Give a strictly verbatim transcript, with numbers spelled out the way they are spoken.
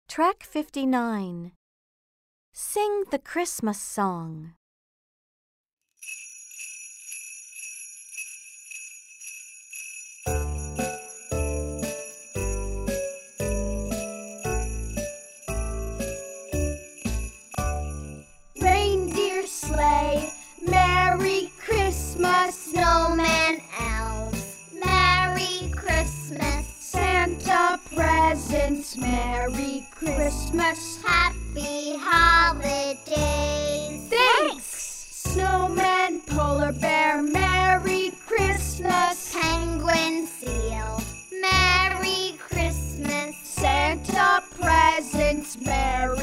Track fifty-nine. Sing the Christmas song. Reindeer sleigh, Merry Christmas, snowman elves, Merry Christmas, Santa presents, Merry Christmas, Happy holidays. Thanks! Snowman, polar bear, Merry Christmas, penguin, seal, Merry Christmas, Santa presents, Merry